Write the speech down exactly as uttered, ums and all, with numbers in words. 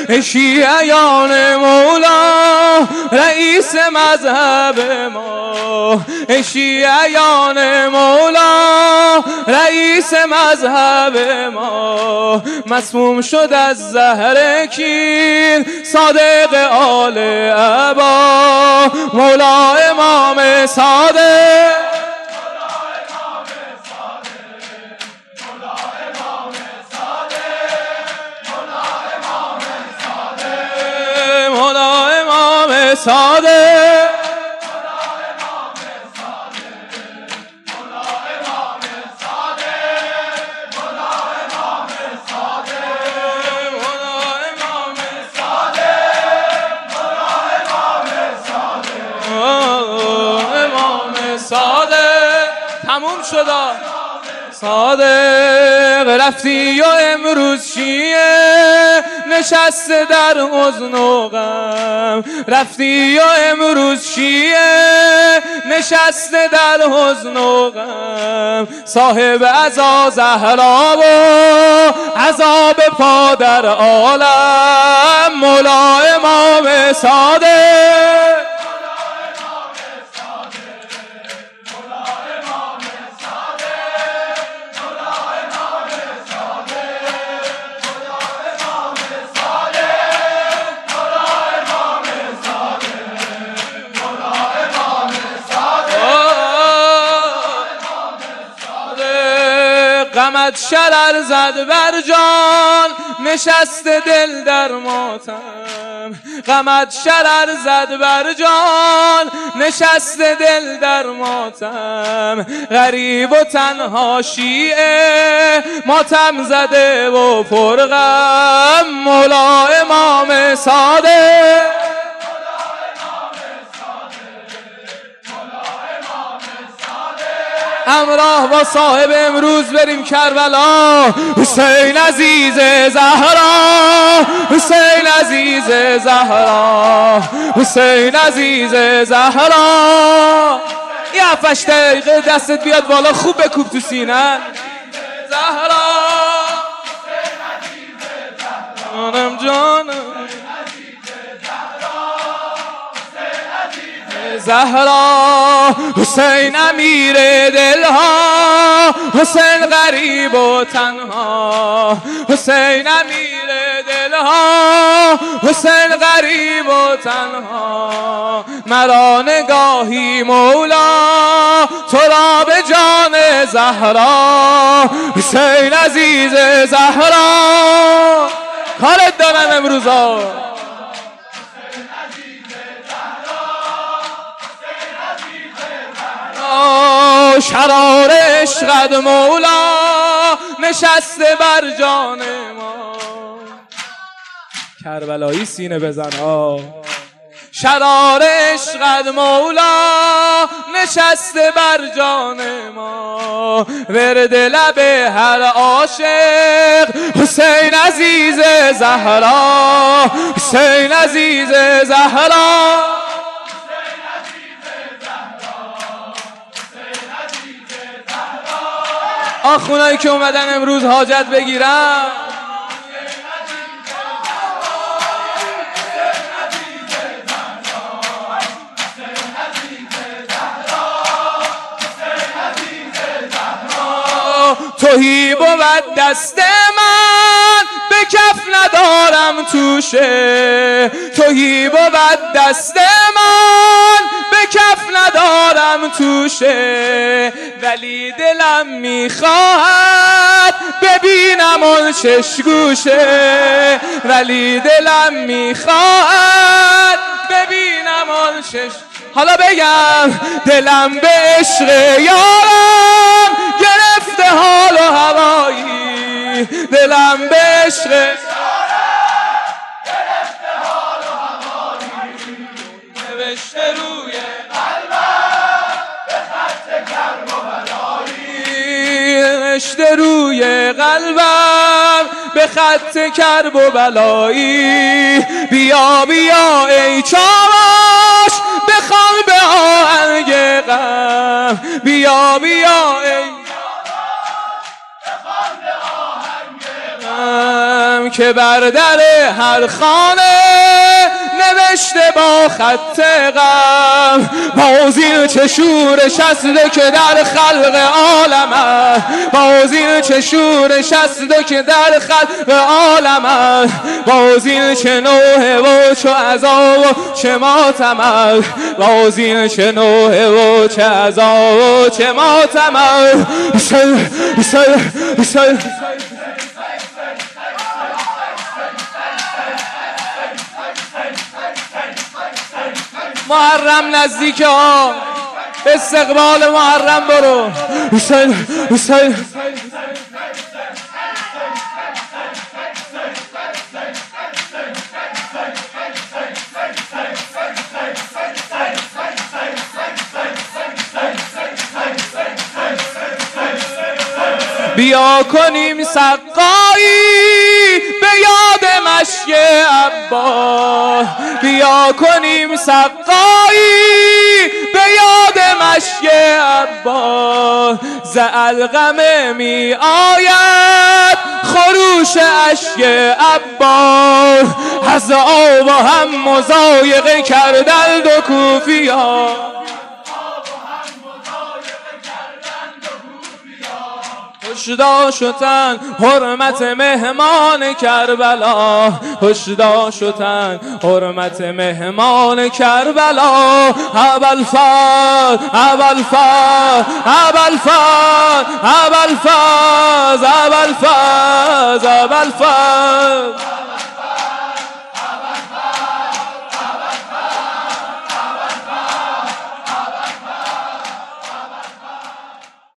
شیعیان مولا رئیس مذهب ما، شیعیان مولا رئیس مذهب ما، مسموم شد از زهر کین صادق آل ابا، مولا امام صادق صادق تموم شد صادق رفتی و امروز شیعه نشسته در حزن و غم، رفتی و امروز شیعه نشسته در حزن و غم، صاحب عزا زهرا و عذاب پادر عالم، مولا امام صادق غمت شرر زد بر جان نشسته دل در ماتم، غمت شرر زد بر جان نشسته دل در ماتم، غریب و تنها شیعه ماتم زده و پرغم، مولا امام صادق همراه با صاحب امروز بریم کربلا، حسین عزیز زهرا، حسین عزیز زهرا، حسین عزیز زهرا، یه هفتش دقیقه دستت بیاد بالا خوب بکوب تو سینه، زهرا جانم جانم زهرا، حسین امیر دلها، حسین غریب و تنها، حسین امیر دلها، حسین غریب و تنها، مرا نگاهی مولا تو را به جان زهرا، حسین عزیز زهرا، کارت دارم امروزا شرار عشقت مولا نشسته بر جان ما، کربلایی سینه بزن ها، شرار عشقت مولا نشسته بر جان ما، ورد لب هر عاشق حسین عزیز زهرا، حسین عزیز زهرا، آخونایی که اومدن امروز حاجت بگیرن، توهی بود دست من به کف ندارم توشه، توهی بود دست من به کف ندارم توشه، ولی دلم میخواهد ببینم اون شش گوشه، ولی دلم میخواهد ببینم اون شش. حالا بگم دلم به عشق یارم گرفته حال و هوایی، دلم به عشق گرفته حال و هوایی، نوشته روی قلبم به خط کرب و بلایی، نوشته روی قلبم به خط کرب و بلایی، بیا بیا ای چاوش بخوام به آهنگ غم، بیا بیا ای که بر در هر خانه نوشته با خط غم بازی چه شورش است که در خلق عالم بازی چه شورش است که در خلق عالم بازی چه نوحه و چه عذاب و چه ماتم بازی چه نوحه و چه عذاب و چه ماتم سل سل سل محرم نزدیک ها به استقبال محرم برو حسین حسین بیا کنیم سقایی به یاد مشک عباس بیا کنیم سقایی به یاد مشک عباس ز القمه می آید خروش اشک عباس از آب و هم مضایقه کردند و کوفیا هشدار شدن حرمت مهمان کربلا هشدار شدن حرمت مهمان کربلا ابوالفضل ابوالفضل ابوالفضل ابوالفضل ابوالفضل ابوالفضل